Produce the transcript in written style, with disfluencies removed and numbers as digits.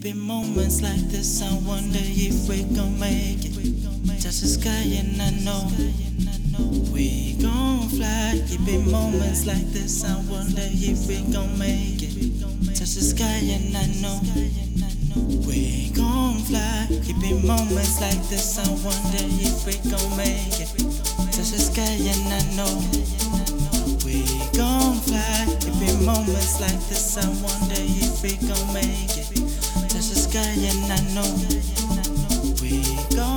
Keep it moments like this, I wonder if we gon' make it. Touch the sky and I know we gon' fly. Keep it moments like this, I wonder if we gon' make it. Touch the sky and I know we gon' fly. Keep it moments like this, I wonder if we gon' make it. Touch the sky and I know we gon' fly. Keep it moments like this, I wonder if we gon' make it. Touch the sky and I know we gon'